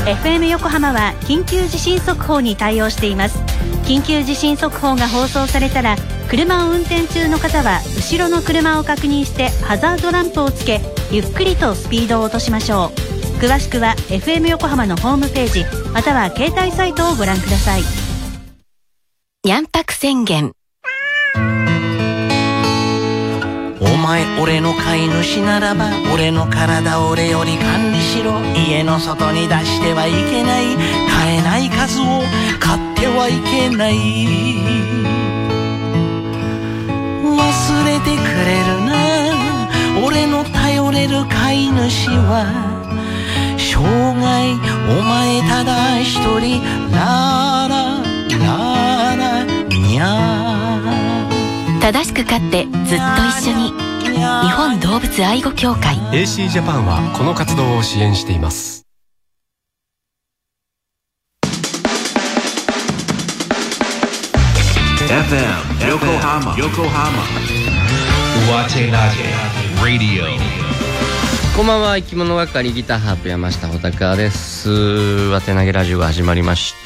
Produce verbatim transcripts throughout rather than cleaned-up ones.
エフエム 横浜は緊急地震速報に対応しています。緊急地震速報が放送されたら、車を運転中の方は後ろの車を確認してハザードランプをつけ、ゆっくりとスピードを落としましょう。詳しくは エフエム 横浜のホームページまたは携帯サイトをご覧ください。 にゃんぱく宣言。 お前俺の飼い主ならば、俺の体俺より管理しろ。家の外に出してはいけない、飼えない数を飼ってはいけない。忘れてくれるな、俺の頼れる飼い主は。生涯お前ただ一人、ララララにゃー。 正しく飼ってずっと一緒に。日本動物愛護協会エーシー ジャパンはこの活動を支援しています。 エフエム 横浜横浜上手投げラディオ。 こんばんは、生き物係ギターハープ山下穂高です。上手投げラジオが始まりました。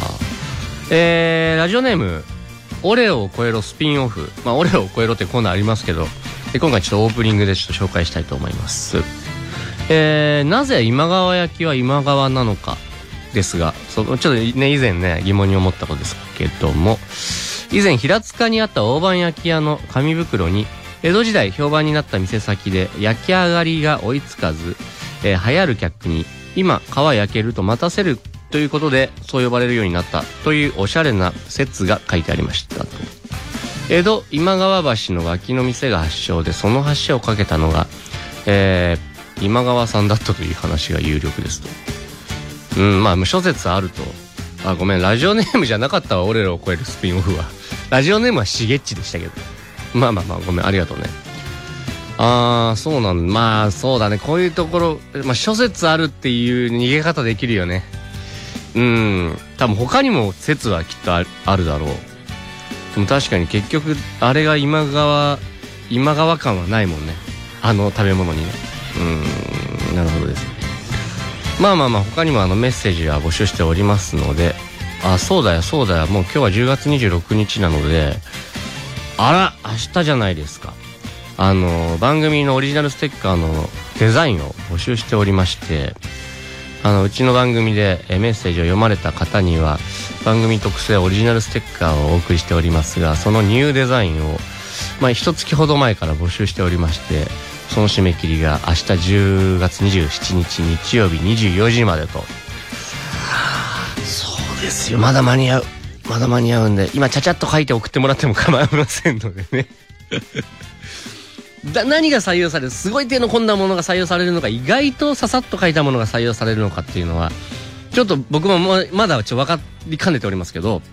えー、ラジオネームオレオを超えろスピンオフ、まあ、オレオを超えろってコーナーありますけど、で今回ちょっとオープニングでちょっと紹介したいと思います。えー、なぜ今川焼きは今川なのかですが、そのちょっとね以前ね疑問に思ったことですけども、以前平塚にあった大判焼き屋の紙袋に江戸時代評判になった店先で焼き上がりが追いつかず、えー、流行る客に今皮焼けると待たせるということでそう呼ばれるようになったというおしゃれな説が書いてありましたと。江戸今川橋の脇の店が発祥で、その橋を架けたのが、えー、今川さんだったという話が有力ですと。うんまあ諸説あると。あごめん、ラジオネームじゃなかったわ、俺らを超えるスピンオフは。ラジオネームはしげっちでしたけど、まあまあまあごめん、ありがとうね。ああそうなんだ。まあそうだね、こういうところ、まあ諸説あるっていう逃げ方できるよね。うん多分他にも説はきっとある、あるだろう。でも確かに結局あれが今川今川感はないもんね、あの食べ物にね。うんなるほどです。まあまあまあ他にもあのメッセージは募集しておりますので、あそうだよそうだよ、もう今日はじゅうがつにじゅうろくにちなので、あら明日じゃないですか。あの番組のオリジナルステッカーのデザインを募集しておりまして、あのうちの番組でメッセージを読まれた方には番組特製オリジナルステッカーをお送りしておりますが、そのニューデザインをまあ一月ほど前から募集しておりまして、その締め切りが明日じゅうがつにじゅうしちにち日曜日にじゅうよじまでと。そうですよ、まだ間に合うまだ間に合うんで、今ちゃちゃっと書いて送ってもらっても構いませんのでねだ何が採用される、すごい手の込んだものが採用されるのか、意外とささっと書いたものが採用されるのかっていうのはちょっと僕もまだちょっと分かりかねておりますけど、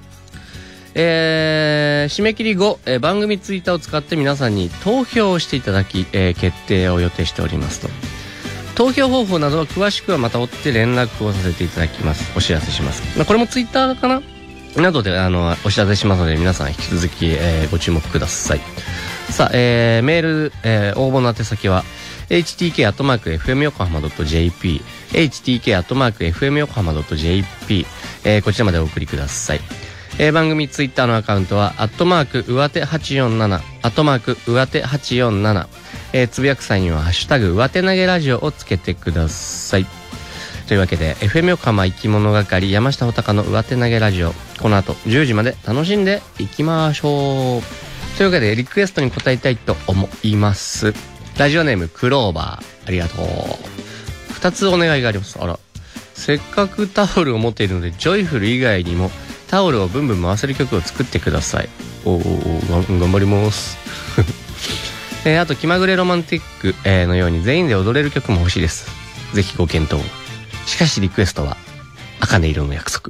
えー、締め切り後、えー、番組ツイッターを使って皆さんに投票をしていただき、えー、決定を予定しておりますと。投票方法などは詳しくはまた追って連絡をさせていただきます。お知らせします。まあ、これもツイッターかななどであのお知らせしますので、皆さん引き続き、えー、ご注目ください。さあ、えー、メール、えー、応募の宛先は エイチティーケーアットマークエフエムヨコハマドットジェーピー エイチティーケーアットマークエフエムヨコハマドットジェーピー、えー、こちらまでお送りください。えー、番組ツイッターのアカウントはアットマーク上手はちよんななアットマーク上手はちよんなな、えー、つぶやく際にはハッシュタグ上手投げラジオをつけてください。というわけで エフエム 横浜生き物係山下穂高の上手投げラジオ、この後じゅうじまで楽しんでいきましょう。というわけでリクエストに答えたいと思います。ラジオネームクローバー、ありがとう。ふたつお願いがあります。あら、せっかくタオルを持っているのでジョイフル以外にもタオルをブンブン回せる曲を作ってください。おお頑張りますえー、あと気まぐれロマンティック、えー、のように全員で踊れる曲も欲しいです。ぜひご検討。しかしリクエストは茜色の約束。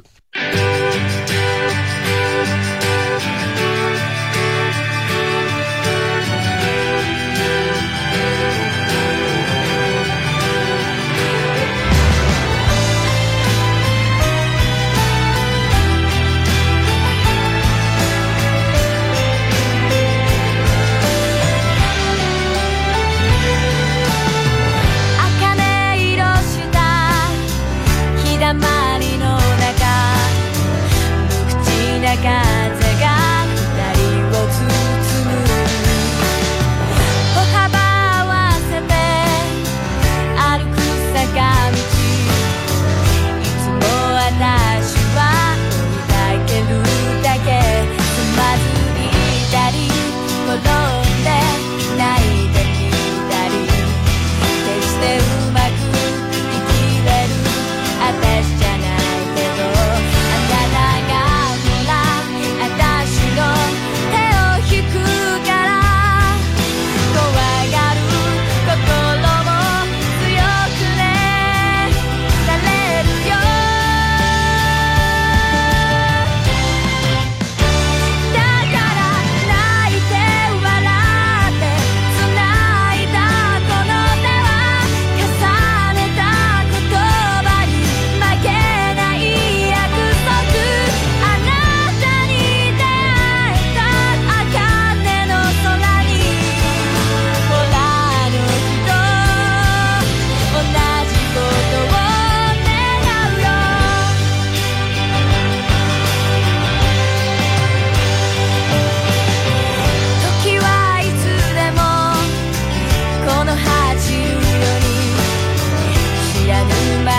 茜色した日だ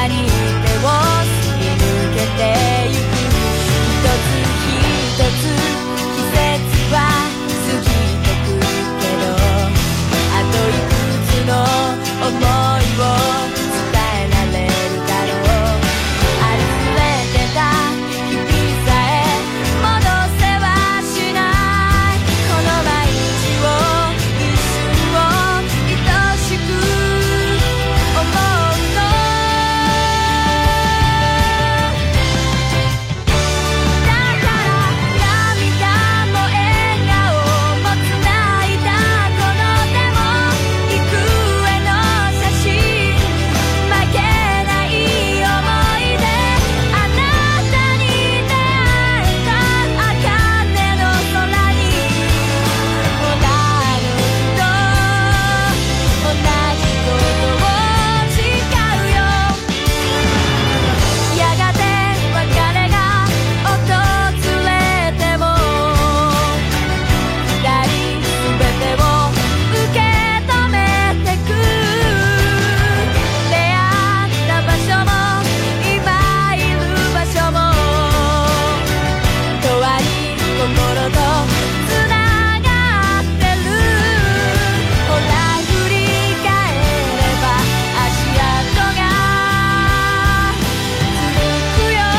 に手をすり抜けてゆく。一つ一つ季節は過ぎてくけど、あといくつの想いを伝えられるだろう。溢れてた日々さえ戻せはしない。この毎日を一瞬を愛しく思うの。だから涙も笑顔もつないだこの手も幾重の写真、負けない想いであなたに出会えた。茜の空に同じと同じことを誓うよ。やがて別れが訪れても二人すべてを受け止めてく。出会った場所も今いる場所も永遠に心とつながってる。ほら振り返れば足跡が続くよ。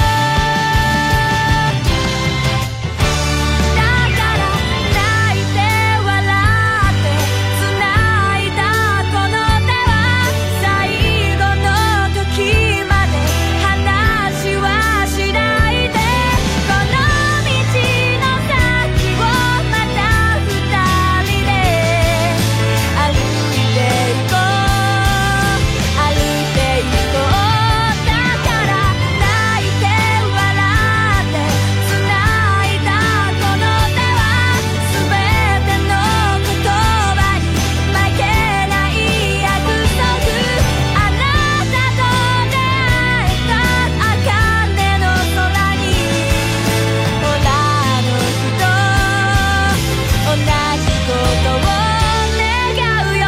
だから泣いて笑って繋いだこの手は最後の時まで話はしないで。この道の先をまた二人で歩いていこう歩いていこう。だから泣いて笑って繋いだこの手は全ての言葉に負けない約束。あなたと出会えた茜の空にほらあの日と同じことを願うよ。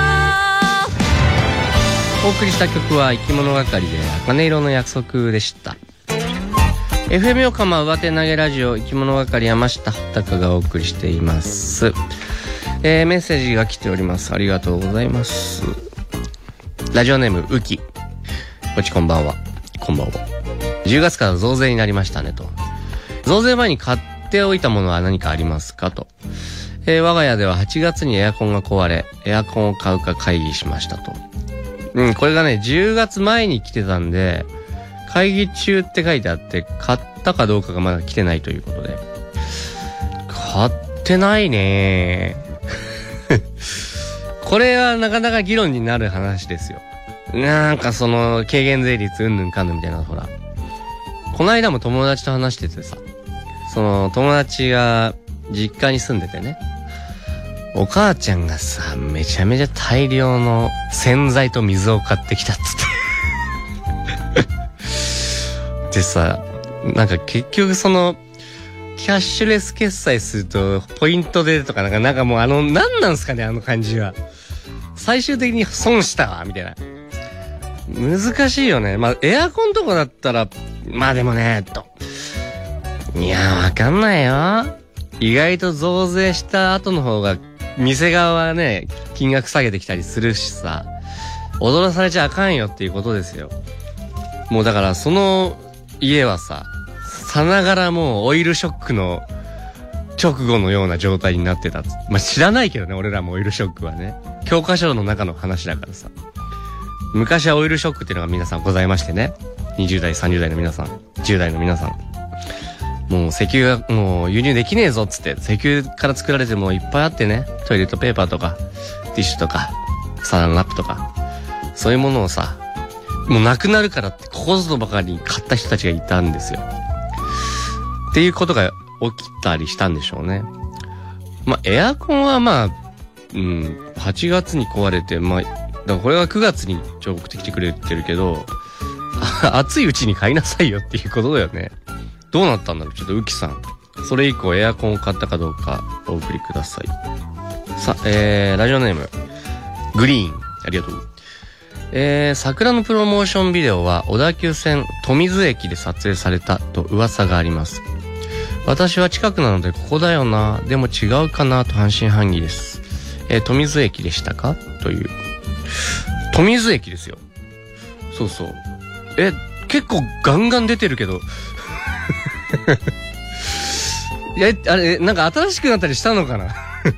お送りした曲は生き物係で茜色の約束でした。 エフエム 横浜上手投げラジオ生き物係山下穂高がお送りしています。えー、メッセージが来ております。ありがとうございます。ラジオネームうき、こっちこんばんは。こんばんは。じゅうがつから増税になりましたねと。増税前に買っておいたものは何かありますかと。えー、我が家でははちがつにエアコンが壊れ、エアコンを買うか会議しましたと。うん、これがね、じゅうがつまえに来てたんで、会議中って書いてあって、買ったかどうかがまだ来てないということで。買ってないねこれはなかなか議論になる話ですよ。なんかその、軽減税率うんぬんかんぬんみたいな、ほら。この間も友達と話しててさ、その友達が実家に住んでてね、お母ちゃんがさ、めちゃめちゃ大量の洗剤と水を買ってきたっつってでさ、なんか結局そのキャッシュレス決済するとポイントでとかなんかなんかもうあの何なんすかね、あの感じは。最終的に損したわみたいな。難しいよね。まあエアコンとかだったらまあでもねと、いやわかんないよ。意外と増税した後の方が店側はね金額下げてきたりするしさ、踊らされちゃあかんよっていうことですよ。もうだからその家はさ、さながらもうオイルショックの直後のような状態になってた。まあ、知らないけどね、俺らもオイルショックはね。教科書の中の話だからさ。昔はオイルショックっていうのが皆さんございましてね。にじゅう代、さんじゅう代の皆さん、じゅう代の皆さん。もう石油がもう輸入できねえぞっつって、石油から作られてもいっぱいあってね、トイレットペーパーとか、ティッシュとか、サランラップとか、そういうものをさ、もうなくなるからってここぞとばかりに買った人たちがいたんですよ。っていうことが起きたりしたんでしょうね。まあ、エアコンはまあ、うん、はちがつに壊れて、まあ、だからこれはくがつに送ってきてくれてるけど、暑いうちに買いなさいよっていうことだよね。どうなったんだろう、ちょっとウキさん。それ以降エアコンを買ったかどうかお送りください。さ、えー、ラジオネーム、グリーン、ありがとう。 えー、桜のプロモーションビデオは小田急線富水駅で撮影されたと噂があります。私は近くなのでここだよな、でも違うかなと半信半疑です。えー、富水駅でしたかという。富水駅ですよ。そうそう。え、結構ガンガン出てるけど。いや、あれ、なんか新しくなったりしたのかな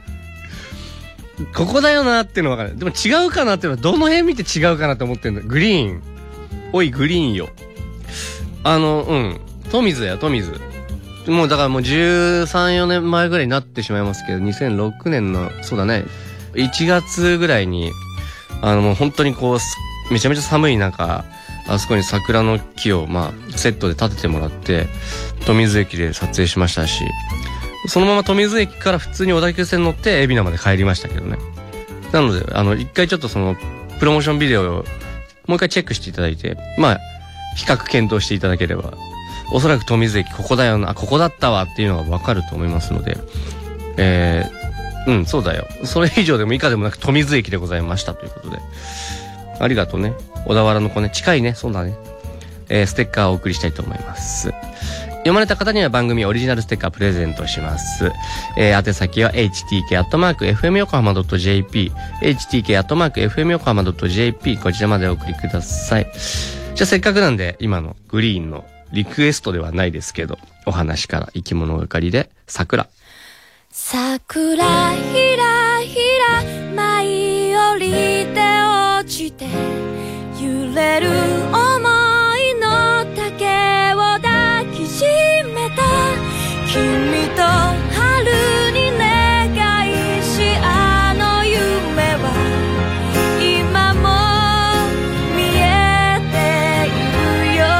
ここだよなっていうのは分かる。でも違うかなっていうのはどの辺見て違うかなって思ってんだ。グリーン。おい、グリーンよ。あの、うん。富水だよ、富水。もうだからもうじゅうさん、よねんまえぐらいになってしまいますけど、にせんろくねんの、そうだね、いちがつぐらいに、あのもう本当にこう、めちゃめちゃ寒い中、あそこに桜の木を、まあ、セットで立ててもらって、富水駅で撮影しましたし、そのまま富水駅から普通に小田急線乗って海老名まで帰りましたけどね。なので、あの、一回ちょっとその、プロモーションビデオをもう一回チェックしていただいて、まあ、比較検討していただければ、おそらく富水駅ここだよな、ここだったわっていうのがわかると思いますので、えー、うん、そうだよ。それ以上でも以下でもなく富水駅でございましたということで。ありがとうね。小田原の子ね、近いね、そうだね。えー、ステッカーをお送りしたいと思います。読まれた方には番組オリジナルステッカープレゼントします。えー、宛先は エイチティーケー アットマーク エフエム 横浜 .jp、エイチティーケー アットマーク エフエム 横浜 .jp、こちらまでお送りください。じゃあせっかくなんで、今のグリーンのリクエストではないですけど、お話から生き物係で桜。 桜ひらひら舞い降りて落ちて揺れる想いの竹を抱きしめた君と春に願いしあの夢は今も見えているよ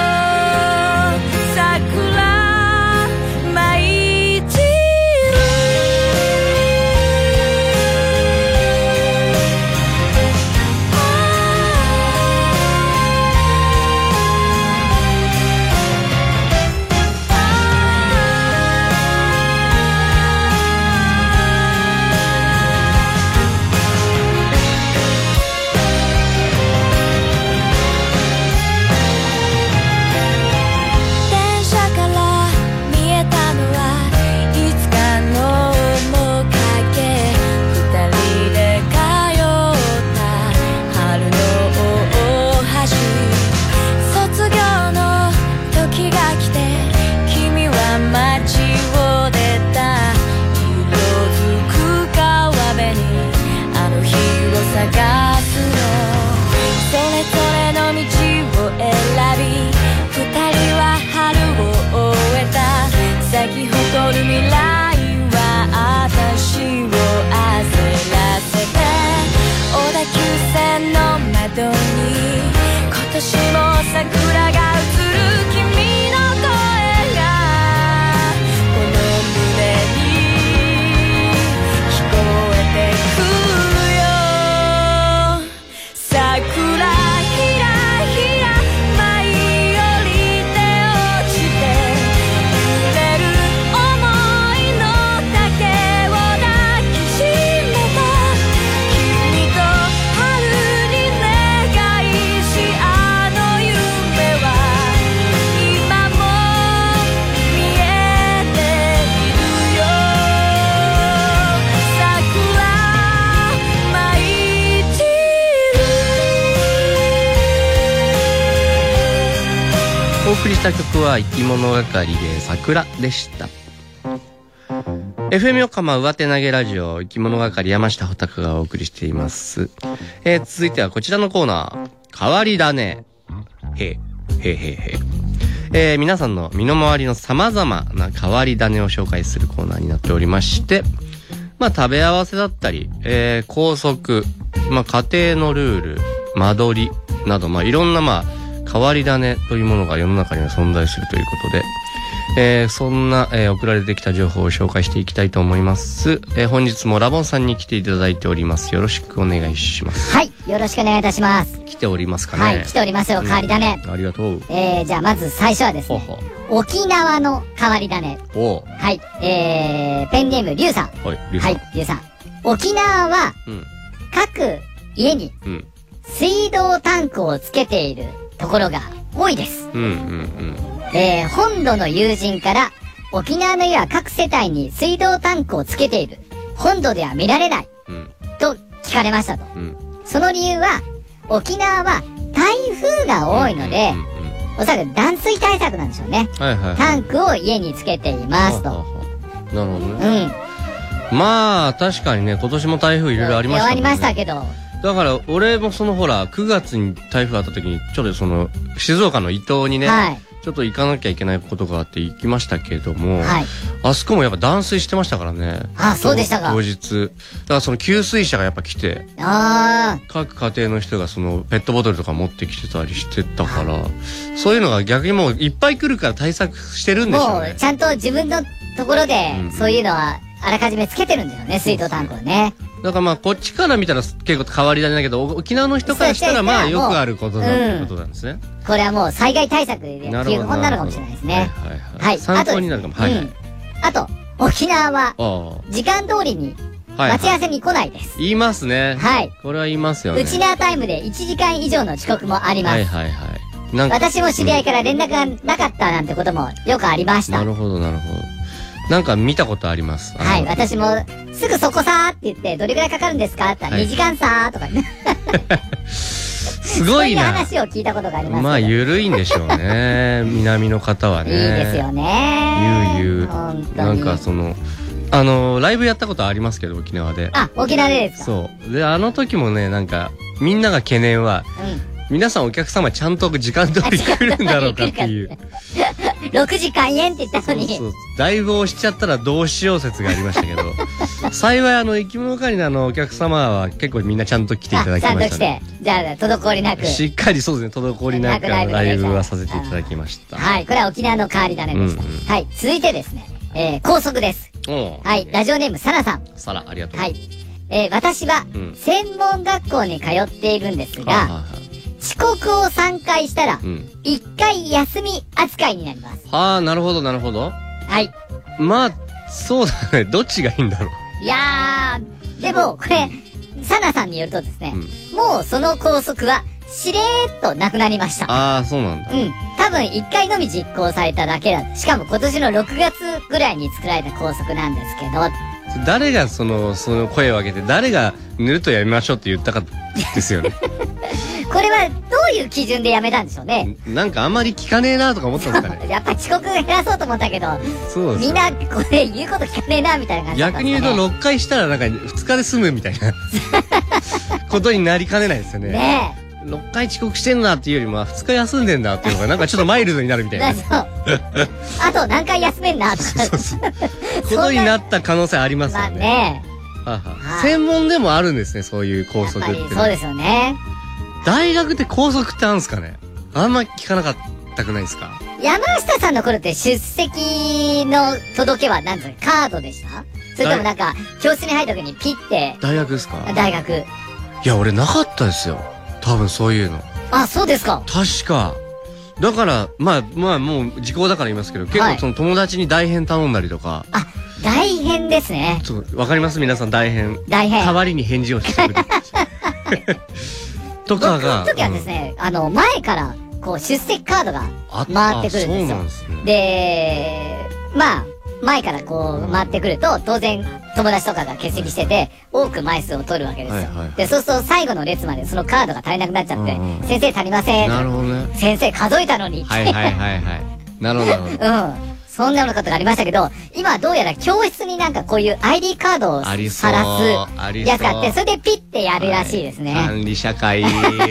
桜舞い散るお送りした曲は生き物係で桜でした。エフエム 横浜上手投げラジオ生き物係山下穂高がお送りしています。えー、続いてはこちらのコーナー、変わり種。へー、へーへーへー。えー、皆さんの身の回りの様々な変わり種を紹介するコーナーになっておりまして、まあ食べ合わせだったり、えー、校則、まあ家庭のルール、間取りなど、まあいろんなまあ変わり種というものが世の中には存在するということで、えー、そんな、えー、送られてきた情報を紹介していきたいと思います。えー、本日もラボンさんに来ていただいております。よろしくお願いします。 はい、よろしくお願いいたします。 来ておりますかね。 はい、来ておりますよ、変わり種。 うん、ありがとう。 えー、じゃあまず最初はですね、ほほ沖縄の変わり種。 おはい、えー、ペンネームリュウさん。 はい、リュウさん。 はい、リュウさん。沖縄は、うん、各家に、うん、 水道タンクをつけているところが多いです。 うんうんうん。 えー、本土の友人から沖縄の家は各世帯に水道タンクをつけている。本土では見られない。 うん。 と聞かれましたと。 うん。 その理由は、沖縄は台風が多いので、 うんうんうんうん、 おそらく断水対策なんでしょうね。 はいはいはい。 タンクを家につけていますと。 はははなるほどね。うん。まあ、確かにね、今年も台風いろいろありましたもんね。 ありましたけど。 だから、俺もそのほら、くがつに台風あった時に、ちょっとその、静岡の伊東にね、はい、ちょっと行かなきゃいけないことがあって行きましたけども、はい、あそこもやっぱ断水してましたからね。 あ、そうでしたか。 当日。だからその給水車がやっぱ来て、 あ各家庭の人がそのペットボトルとか持ってきてたりしてたから、そういうのが逆にもういっぱい来るから対策してるんでしょうね。 もうちゃんと自分のところで、そういうのはあらかじめつけてるんですよね、水道タンクをね。 だからまあこっちから見たら結構変わり種だけど、沖縄の人からしたらまあよくあることだってことなんですね。 うん、これはもう災害対策で基本なのかもしれないですね。はいはいはい。はい、 参考になるかも。はいはい。 あと、沖縄は時間通りに待ち合わせに来ないです。 言いますね。はい。これは言いますよね。 うちなタイムでいちじかん以上の遅刻もあります。 はいはいはい。 なんか私も知り合いから連絡がなかったなんてこともよくありました。 なるほどなるほど。なんか見たことあります。 はい、私も、すぐそこさーって言って、どれぐらいかかるんですかって言ったら、にじかんさーとかね。 すごいな。 そういう話を聞いたことがあります。 まあ、ゆるいんでしょうね。南の方はね。 いいですよね。 ゆうゆう。なんかその、あの、ライブやったことありますけど、沖縄で。 あ、沖縄でですか。 そう。で、あの時もね、なんか、みんなが懸念は、うん皆さんお客様ちゃんと時間通り来るんだろうかっていう。 ろくじ開演って言ったのに。そうそう。 だいぶ押しちゃったらどうしよう説がありましたけど。幸いあの、生き物係のあの、お客様は結構みんなちゃんと来ていただきました、ね。ちゃんと来て。じゃあ、滞りなく。しっかりそうですね、滞りなくライブはさせていただきました。 はい。これは沖縄の変わり種でした。うんうん、はい。続いてですね、えー、高速です。はい。ラジオネーム、サラさん。 サラ、ありがとう。 はい。えー、私は、専門学校に通っているんですが、うん遅刻をさんかいしたら、いっかい休み扱いになります。 はあ、なるほど、なるほど。 はい。 まあ、そうだね。どっちがいいんだろう。 いやー、でも、これ、サナさんによるとですね、うん、もうその拘束は、しれーっとなくなりました。 ああ、そうなんだ。 うん。多分いっかいのみ実行されただけだ。しかも今年のろくがつぐらいに作られた拘束なんですけど。 誰がその、その声を上げて、誰が塗るとやめましょうって言ったかですよね。 これはどういう基準でやめたんでしょうね。 なんかあんまり聞かねえなとか思ったんですかね。 やっぱ遅刻減らそうと思ったけど、 そうです、ね、 みんなこれ言うこと聞かねえなみたいな感じだったんですかね。 逆に言うとろっかいしたらなんかふつかで済むみたいなことになりかねないですよね。 ねえ。 ろっかい遅刻してんなっていうよりもふつか休んでんだっていうのがなんかちょっとマイルドになるみたいな。 そう。あと何回休めんなとか。そうそうそう。 ことになった可能性ありますよね。 まあね。 はは専門でもあるんですね、そういう校則って。 そうですよね。 大学って校則ってあるんですかね。あんま聞かなかったくないですか。 山下さんの頃って出席の届けは何ですか、カードでした？それともなんか教室に入った時にピッて。 大学ですか？ 大学。いや俺なかったですよ。多分そういうの。 あ、そうですか。 確か。だからまあまあもう時効だから言いますけど、結構その友達に代編頼んだりとか。 あ、代編ですね。 そうわかります皆さん代編。 代編。 代わりに返事をしてくれる。とかが。 僕の時はですね、うん、あの、前から、こう、出席カードが回ってくるんですよ。そうなんですね。で、まあ、前からこう、回ってくると、当然、友達とかが欠席してて、多く枚数を取るわけですよ。はいはいはい、で、そうすると最後の列までそのカードが足りなくなっちゃって、うんうん、先生足りません。 なるほどね。 先生数えたのに。 はいはいはいはい。なるほどなるほど。 うん。そんなようなことがありましたけど、今はどうやら教室になんかこういう アイディー カードをさらすやつがあって、それでピッてやるらしいですね。 はい、管理社会。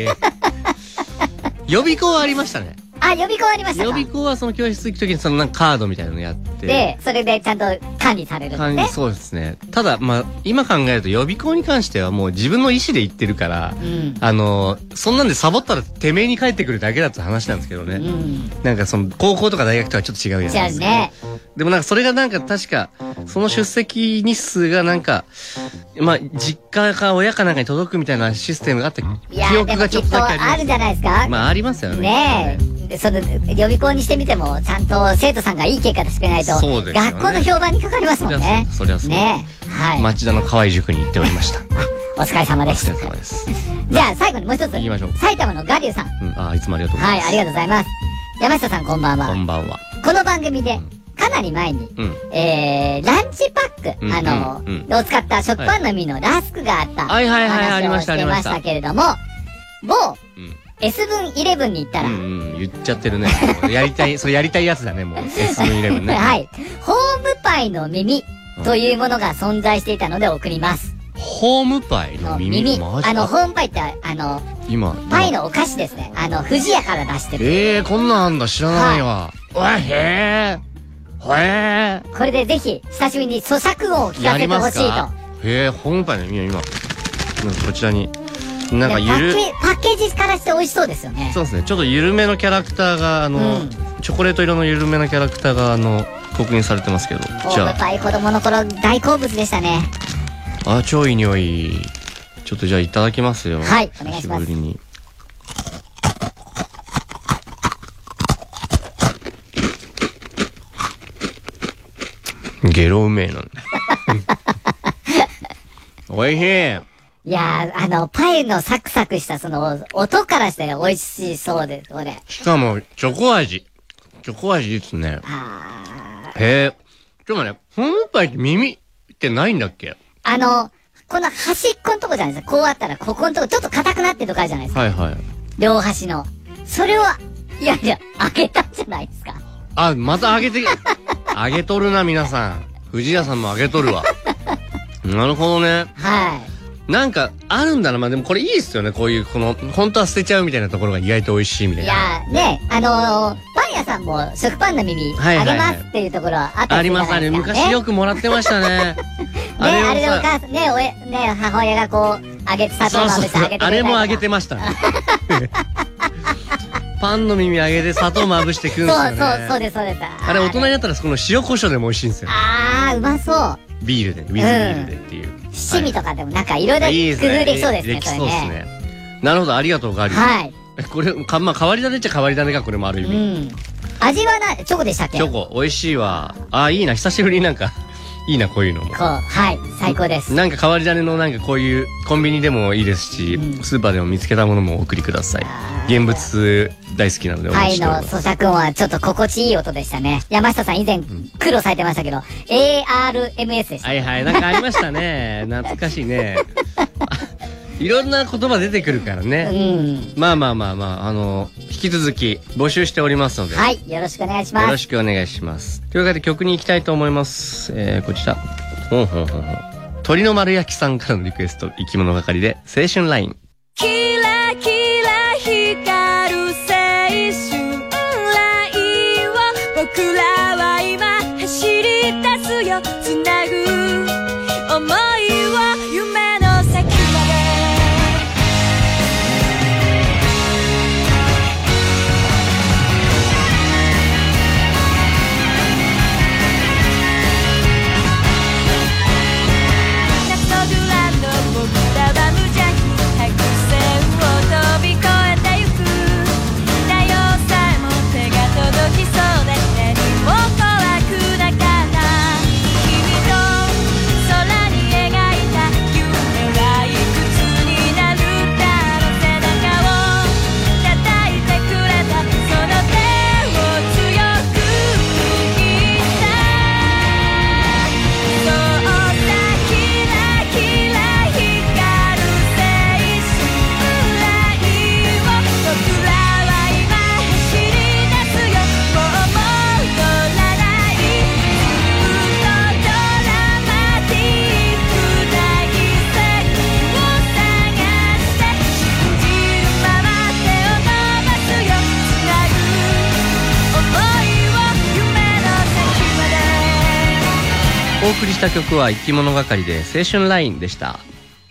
予備校はありましたね。 あ、予備校ありましたか。 予備校はその教室行くときにそのなんかカードみたいなのやって。 で、それでちゃんと管理されるんですね。管理、 そうですね。ただ、まあ、今考えると予備校に関してはもう自分の意思で行ってるから、うん、あの、そんなんでサボったらてめえに帰ってくるだけだって話なんですけどね。うん、なんかその、高校とか大学とはちょっと違うじゃないですか。違うね。でもなんかそれがなんか確か、その出席日数がなんか、まあ、実家か親かなんかに届くみたいなシステムがあって、記憶がちょっとだけあります。 あるじゃないですか。 まあ、ありますよね。 ねえ。その、予備校にしてみても、ちゃんと生徒さんがいい結果出してくれないと、そうですよね、学校の評判にかかりますもんね。 そりゃそう。 ねえ。はい。 町田の河合塾に行っておりました。 お疲れ様でした。 お疲れ様です。 じゃあ最後にもう一つ。 行きましょう。 埼玉のガリュウさん。 うん、ああ、いつもありがとうございます。 はい、ありがとうございます。山下さんこんばんは。 こんばんは。 この番組で、かなり前に、うん、えー、ランチパック、うん、あの、うんうん、を使った食パンの実のラスクがあった、 はい、はいはいはい、ありました、 ありましたけれども、某、うん、エス 分イレブンに行ったら、 うんうん、言っちゃってるね。やりたい、それやりたいやつだね、もう。エス 分イレブンね。 はい。ホームパイの耳というものが存在していたので送ります。 ホームパイの耳耳。あの、ホームパイって、あの、今、パイのお菓子ですね。あの、富士屋から出してる。 ええー、こんなんあんだ、知らないわ。はい、へー。へー。これでぜひ、久しぶりに咀嚼音を聞かせてほしいと。 へえ、ホームパイの耳は今、こちらに。なんかゆるパッケージからして美味しそうですよね。 そうですね。ちょっと緩めのキャラクターがあの、うん、チョコレート色の緩めのキャラクターがあの刻印されてますけど。 じゃあ。パイ子供の頃大好物でしたね。 あ、超いい匂い。ちょっとじゃあいただきますよ。 はい、お願いします。 久しぶりに。ゲロうめえなんだ。おいしい。 いやー、あの、パイのサクサクしたその、音からして美味しそうです、これ。 しかも、チョコ味。チョコ味ですね。 あー。へえ。ちょっとね、ホームパイって耳ってないんだっけ？ あの、この端っこのとこじゃないですか。こうあったら、ここのとこちょっと硬くなってるとこあるじゃないですか。 はいはい。 両端の。それを、いやいや、揚げたんじゃないですか。 あ、また揚げて、揚げとるな、皆さん。藤屋さんも揚げとるわ。なるほどね。 はい。 なんか、あるんだな。まあ、でもこれいいっすよね。こういう、この、本当は捨てちゃうみたいなところが意外と美味しいみたいな。 いやー、ね、あのー、パン屋さんも食パンの耳、あげますっていうところはあったりするじゃないですか。あります、あれ。 昔よくもらってましたね。 ね、あれでお母さん、ね、おえ、ね、母親がこう、揚げて、砂糖まぶして揚げてくれたりとか。 あれも揚げてましたね。パンの耳揚げて砂糖まぶして食うんですよね。 そうそう、そうです、そうです。 あれ大人になったらこの塩コショウでも美味しいんですよ。 あー、うまそう。 ビールで、ウィズビールでっていう。 七味とかでもなんかいろいろ工夫できそうですね。 できそうですね。なるほど、ありがとう、ガリ。 はい。 これ、か、まあ、変わり種っちゃ変わり種か、これもある意味。うん。 味はな、チョコでしたっけ？ チョコ、美味しいわ。あ、いいな、久しぶりになんか、いいな、こういうのも。こう、 はい、最高です。 なんか変わり種のなんかこういう、コンビニでもいいですし、うん、スーパーでも見つけたものもお送りください。現物大好きなのでお待ちしております。 パイの咀嚼音はちょっと心地いい音でしたね。山下さん以前、苦労されてましたけど、エーアールエムエス でした。 はいはい、なんかありましたね。懐かしいね。いろんな言葉出てくるからね。うん。まあまあまあまあ、あの、引き続き募集しておりますので。 はい、よろしくお願いします。 よろしくお願いします。というわけで曲に行きたいと思います。えー、こちら。ほんほんほんほん。鳥の丸焼きさんからのリクエスト、生き物係で、青春ライン。 キラキラ光る青春ラインを僕らは今走り出すよ。つなぐ想いを夢の先まで。夏のグランド僕らは無邪気白線を飛び越えてゆく。太陽さえも手が届きそうで何も怖くなかった。君と空に描いた夢はいくつになるだろう。背中を叩いてくれたその手を強く握った。そうさキラキラ光る青春ラインを僕らは今走り出すよ。もう戻らないずっとドラマティックな奇跡を探して信じるまま手を伸ばすよ。つなぐ想いを夢の先まで。 お送りした曲は生き物係で青春ラインでした。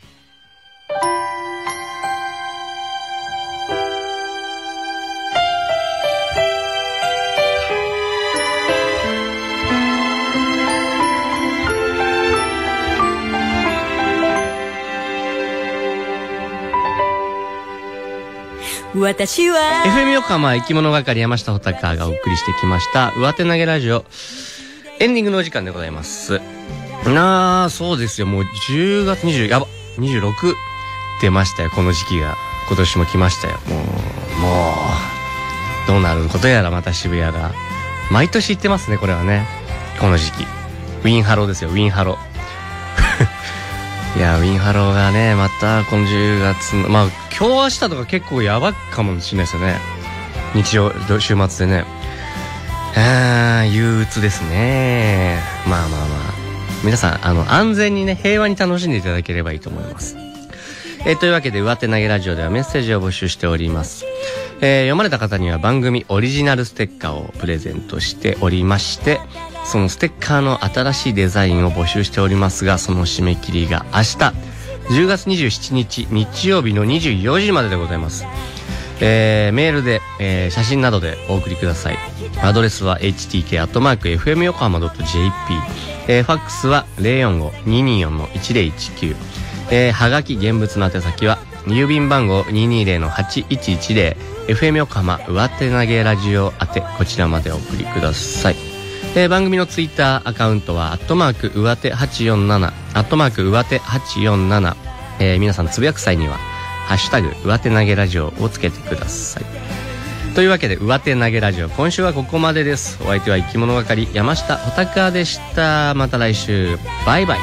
私はエフエム 横浜生き物係山下穂高がお送りしてきました上手投げラジオエンディングのお時間でございます。なあ、そうですよ。もうじゅうがつにじゅう、やば。 にじゅうろく出ましたよ。この時期が今年も来ましたよ。もうもうどうなることやら。また渋谷が毎年行ってますね、これはね。この時期ウィンハローですよ、ウィンハローいやウィンハローがね、またこのじゅうがつの、まあ今日明日とか結構やばかもしれないですよね。日曜週末でね、あー憂鬱ですね。まあまあまあ皆さんあの安全にね、平和に楽しんでいただければいいと思います。えー、というわけで上手投げラジオではメッセージを募集しております。えー、読まれた方には番組オリジナルステッカーをプレゼントしておりまして、そのステッカーの新しいデザインを募集しておりますが、その締め切りが明日じゅうがつにじゅうしちにち日曜日のにじゅうよじまででございます。えー、メールで、えー、写真などでお送りください。アドレスは エイチティーケーアットマークエフエムヨコハマドットジェーピー、えー、ファックスは ゼロよんご にーにーよん いちゼロいちきゅう、えー、はがき現物の宛先は郵便番号 にーにーゼロ はちいちいちゼロ エフエム 横浜上手投げラジオ宛て、こちらまでお送りください。えー、番組のツイッターアカウントはアットマーク上手はちよんなな、アットマーク上手はちよんなな、えー、皆さんつぶやく際にはハッシュタグ上手投げラジオをつけてください。というわけで上手投げラジオ、今週はここまでです。お相手は生き物係山下穂高でした。また来週、バイバイ。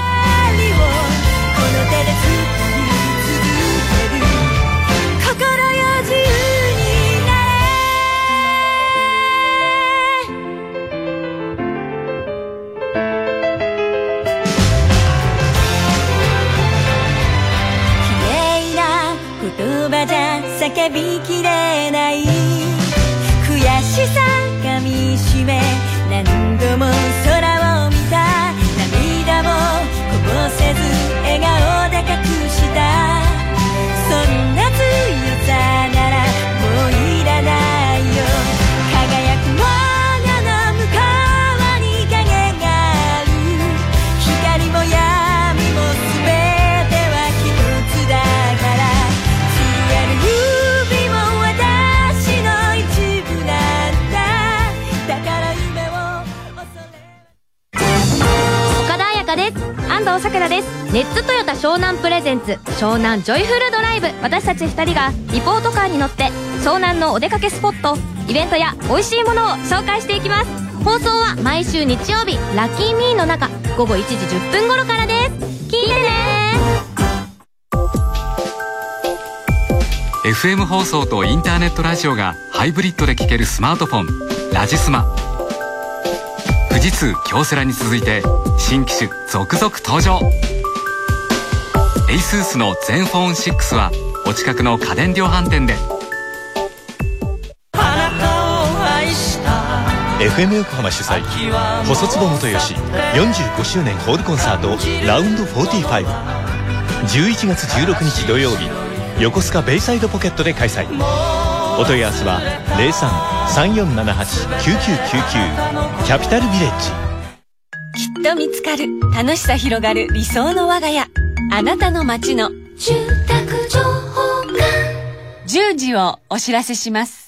叫びきれない悔しさかみしめ、何度も空を見た、涙もこぼせず笑顔で隠した、そんな強さならもういらないよ。輝く我がの向こうに影がある、光も闇も全ては一つだから、 安藤サクラです。ネッツトヨタ湘南プレゼンツ湘南ジョイフルドライブ。私たちふたりがリポートカーに乗って湘南のお出かけスポット、イベントや美味しいものを紹介していきます。放送は毎週日曜日ラッキーミーの中午後いちじじゅっぷん頃からです。聞いてね。 エフエム 放送とインターネットラジオがハイブリッドで聴けるスマートフォンラジスマ。富士通京セラに続いて新機種続々登場。 エイスース のゼンフォンシックスはお近くの家電量販店で。 エフエム 横浜主催細坪元義よんじゅうごしゅうねんホールコンサートラウンドよんじゅうご、じゅういちがつじゅうろくにち土曜日横須賀ベイサイドポケットで開催。お問い合わせは ゼロさん さんよんななはち きゅうきゅうきゅうきゅう キャピタルビレッジ。 きっと見つかる、楽しさ広がる理想の我が家、あなたの街の住宅情報館。じゅうじをお知らせします。